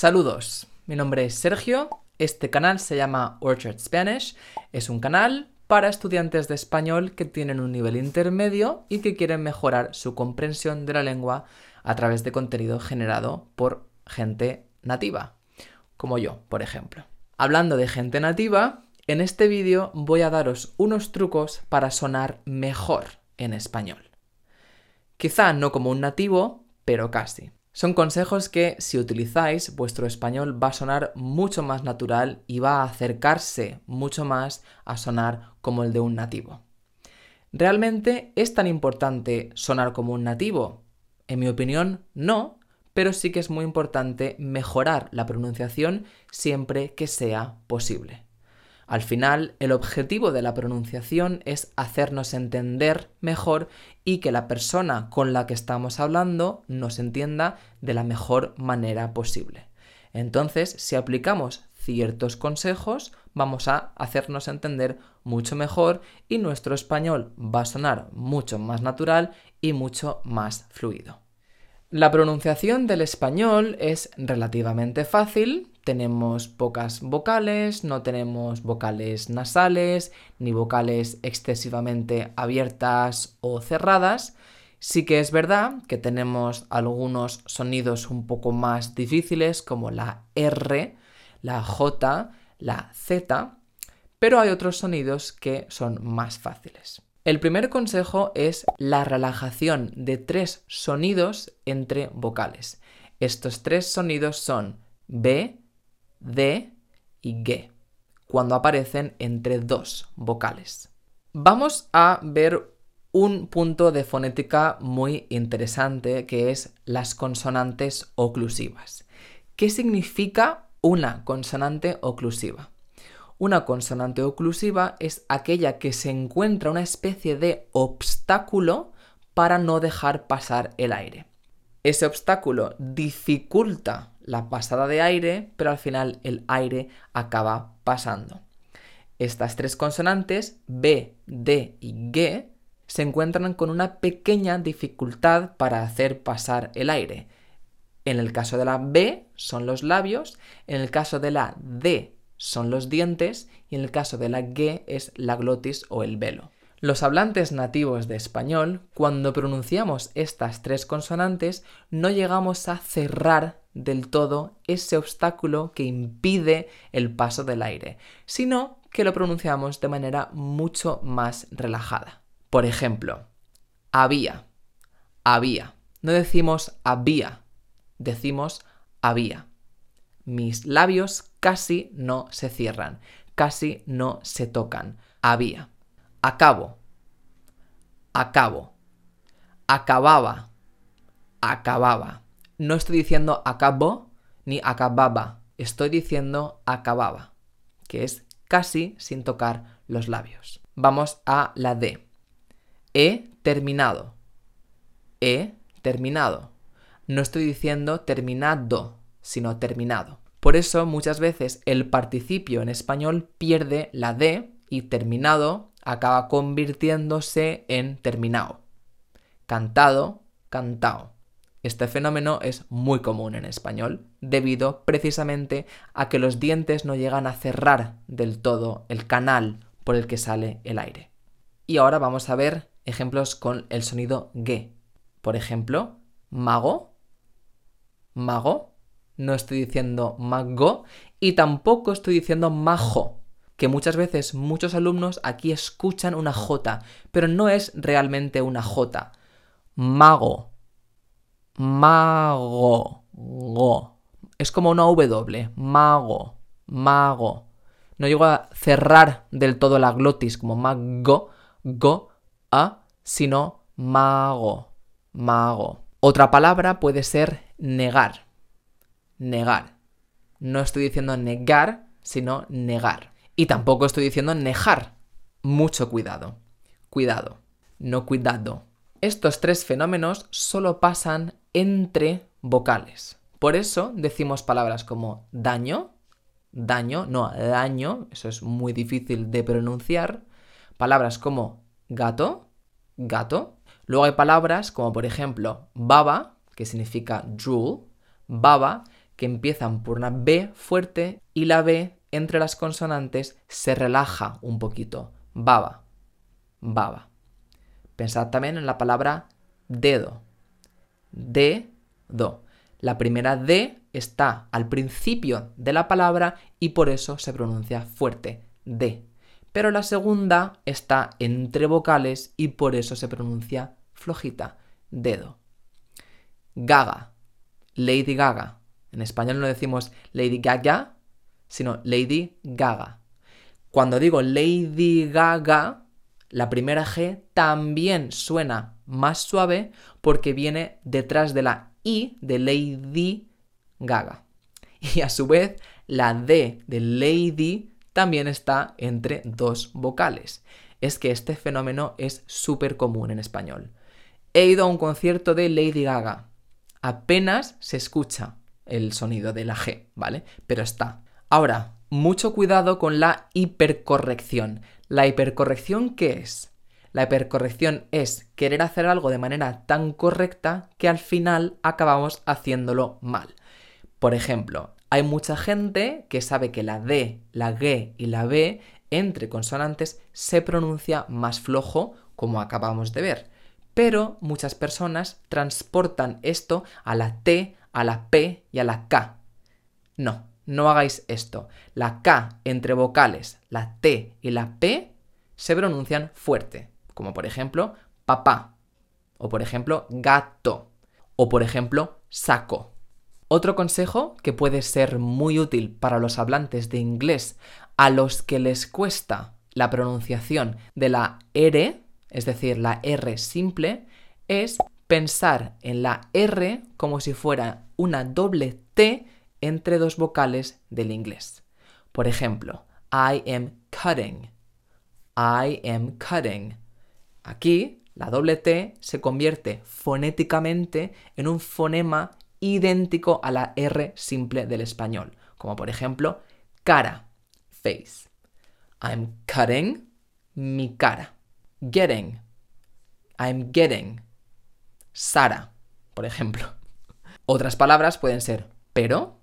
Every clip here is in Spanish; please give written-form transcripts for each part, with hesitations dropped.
Saludos, mi nombre es Sergio, este canal se llama Orchard Spanish, es un canal para estudiantes de español que tienen un nivel intermedio y que quieren mejorar su comprensión de la lengua a través de contenido generado por gente nativa, como yo, por ejemplo. Hablando de gente nativa, en este vídeo voy a daros unos trucos para sonar mejor en español. Quizá no como un nativo, pero casi. Son consejos que, si utilizáis, vuestro español va a sonar mucho más natural y va a acercarse mucho más a sonar como el de un nativo. ¿Realmente es tan importante sonar como un nativo? En mi opinión, no, pero sí que es muy importante mejorar la pronunciación siempre que sea posible. Al final, el objetivo de la pronunciación es hacernos entender mejor y que la persona con la que estamos hablando nos entienda de la mejor manera posible. Entonces, si aplicamos ciertos consejos, vamos a hacernos entender mucho mejor y nuestro español va a sonar mucho más natural y mucho más fluido. La pronunciación del español es relativamente fácil, tenemos pocas vocales, no tenemos vocales nasales ni vocales excesivamente abiertas o cerradas. Sí que es verdad que tenemos algunos sonidos un poco más difíciles como la R, la J, la Z, pero hay otros sonidos que son más fáciles. El primer consejo es la relajación de 3 sonidos entre vocales. Estos 3 sonidos son B, D y G, cuando aparecen entre 2 vocales. Vamos a ver un punto de fonética muy interesante que es las consonantes oclusivas. ¿Qué significa una consonante oclusiva? Una consonante oclusiva es aquella que se encuentra una especie de obstáculo para no dejar pasar el aire. Ese obstáculo dificulta la pasada de aire, pero al final el aire acaba pasando. Estas 3 consonantes, B, D y G, se encuentran con una pequeña dificultad para hacer pasar el aire. En el caso de la B son los labios, en el caso de la D son los dientes y en el caso de la G es la glotis o el velo. Los hablantes nativos de español, cuando pronunciamos estas 3 consonantes, no llegamos a cerrar del todo ese obstáculo que impide el paso del aire, sino que lo pronunciamos de manera mucho más relajada. Por ejemplo, había, había. No decimos había, decimos había. Mis labios casi no se cierran, casi no se tocan. Había. Acabo. Acabo. Acababa. Acababa. No estoy diciendo acabó ni acababa. Estoy diciendo acababa, que es casi sin tocar los labios. Vamos a la D. He terminado. He terminado. No estoy diciendo terminado, sino terminado. Por eso muchas veces el participio en español pierde la D y terminado acaba convirtiéndose en terminado. Cantado, cantao. Este fenómeno es muy común en español debido precisamente a que los dientes no llegan a cerrar del todo el canal por el que sale el aire. Y ahora vamos a ver ejemplos con el sonido G. Por ejemplo, mago, mago. No estoy diciendo mago y tampoco estoy diciendo majo, que muchas veces muchos alumnos aquí escuchan una J, pero no es realmente una J. Mago, mago, go. Es como una W, mago, mago. No llego a cerrar del todo la glotis como mago, go, a, sino mago, mago. Otra palabra puede ser negar. Negar. No estoy diciendo negar, sino negar. Y tampoco estoy diciendo nejar. Mucho cuidado. Cuidado. No cuidado. Estos 3 fenómenos solo pasan entre vocales. Por eso decimos palabras como daño, daño, no daño, eso es muy difícil de pronunciar. Palabras como gato, gato. Luego hay palabras como por ejemplo baba, que significa drool, baba, que empiezan por una B fuerte y la B entre las consonantes se relaja un poquito. Baba, baba. Pensad también en la palabra dedo. Dedo. La primera D está al principio de la palabra y por eso se pronuncia fuerte. D. Pero la segunda está entre vocales y por eso se pronuncia flojita. Dedo. Gaga. Lady Gaga. En español no decimos Lady Gaga, sino Lady Gaga. Cuando digo Lady Gaga, la primera G también suena más suave porque viene detrás de la I de Lady Gaga. Y a su vez, la D de Lady también está entre dos vocales. Es que este fenómeno es súper común en español. He ido a un concierto de Lady Gaga. Apenas se escucha el sonido de la G, ¿vale? Pero está. Ahora, mucho cuidado con la hipercorrección. ¿La hipercorrección qué es? La hipercorrección es querer hacer algo de manera tan correcta que al final acabamos haciéndolo mal. Por ejemplo, hay mucha gente que sabe que la D, la G y la B entre consonantes se pronuncia más flojo, como acabamos de ver. Pero muchas personas transportan esto a la T, a la P y a la K. No, no hagáis esto. La K entre vocales, la T y la P se pronuncian fuerte, como por ejemplo papá, o por ejemplo gato, o por ejemplo saco. Otro consejo que puede ser muy útil para los hablantes de inglés a los que les cuesta la pronunciación de la R, es decir, la R simple, es pensar en la R como si fuera una doble T entre dos vocales del inglés. Por ejemplo, I am cutting. I am cutting. Aquí, la doble T se convierte fonéticamente en un fonema idéntico a la R simple del español, como por ejemplo, cara, face. I'm cutting mi cara. Getting. I'm getting. Sara, por ejemplo. Otras palabras pueden ser pero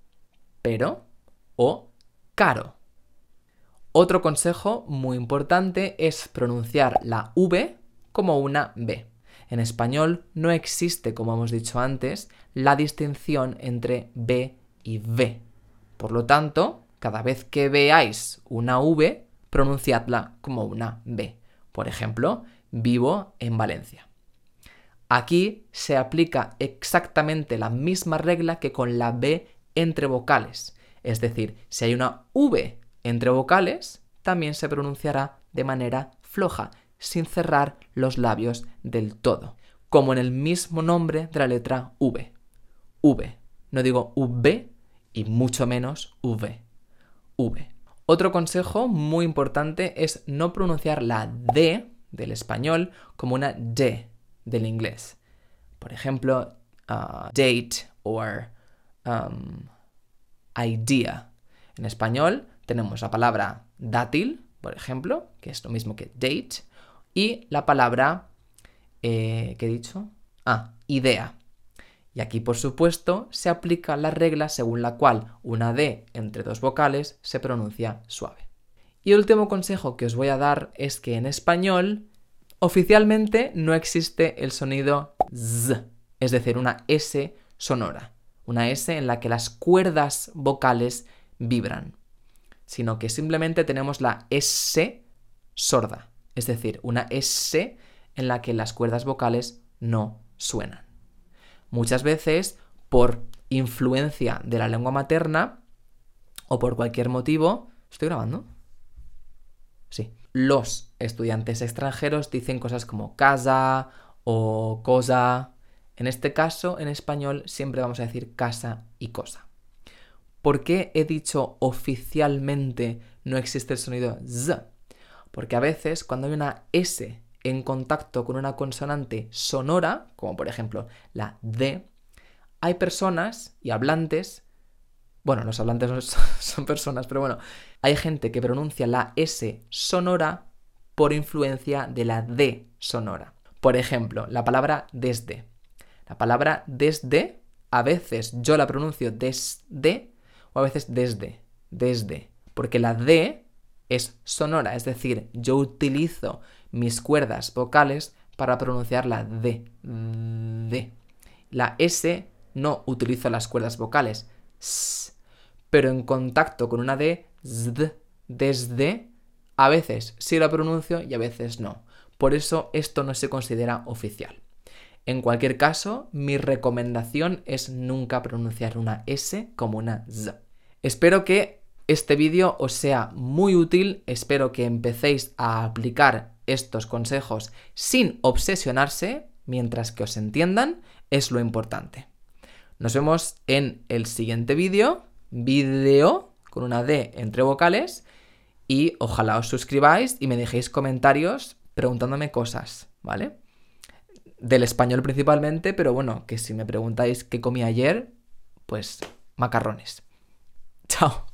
o caro. Otro consejo muy importante es pronunciar la V como una B. En español no existe, como hemos dicho antes, la distinción entre B y V. Por lo tanto, cada vez que veáis una V, pronunciadla como una B. Por ejemplo, vivo en Valencia. Aquí se aplica exactamente la misma regla que con la B entre vocales. Es decir, si hay una V entre vocales, también se pronunciará de manera floja, sin cerrar los labios del todo, como en el mismo nombre de la letra V. V. No digo V y mucho menos V. V. Otro consejo muy importante es no pronunciar la D del español como una D del inglés. Por ejemplo, date or idea. En español tenemos la palabra dátil, por ejemplo, que es lo mismo que date, y la palabra, ¿qué he dicho? Idea. Y aquí, por supuesto, se aplica la regla según la cual una D entre dos vocales se pronuncia suave. Y el último consejo que os voy a dar es que en español oficialmente no existe el sonido Z, es decir, una S sonora, una S en la que las cuerdas vocales vibran, sino que simplemente tenemos la S sorda, es decir, una S en la que las cuerdas vocales no suenan. Muchas veces, por influencia de la lengua materna o por cualquier motivo... ¿Estoy grabando? Sí. Los estudiantes extranjeros dicen cosas como casa o cosa. En este caso, en español, siempre vamos a decir casa y cosa. ¿Por qué he dicho oficialmente no existe el sonido Z? Porque a veces, cuando hay una S en contacto con una consonante sonora, como por ejemplo la D, hay personas y hablantes, bueno, los hablantes no son personas, pero bueno, hay gente que pronuncia la S sonora por influencia de la D sonora. Por ejemplo, la palabra desde. La palabra desde a veces yo la pronuncio desde o a veces desde, porque la D es sonora, es decir, yo utilizo mis cuerdas vocales para pronunciar la D. La S no utilizo las cuerdas vocales, s, pero en contacto con una D, desde, a veces sí la pronuncio y a veces no. Por eso esto no se considera oficial. En cualquier caso, mi recomendación es nunca pronunciar una S como una Z. Espero que este vídeo os sea muy útil, espero que empecéis a aplicar estos consejos sin obsesionarse, mientras que os entiendan, es lo importante. Nos vemos en el siguiente vídeo con una D entre vocales, y ojalá os suscribáis y me dejéis comentarios preguntándome cosas, ¿vale? Del español principalmente, pero bueno, que si me preguntáis qué comí ayer, pues macarrones. Chao.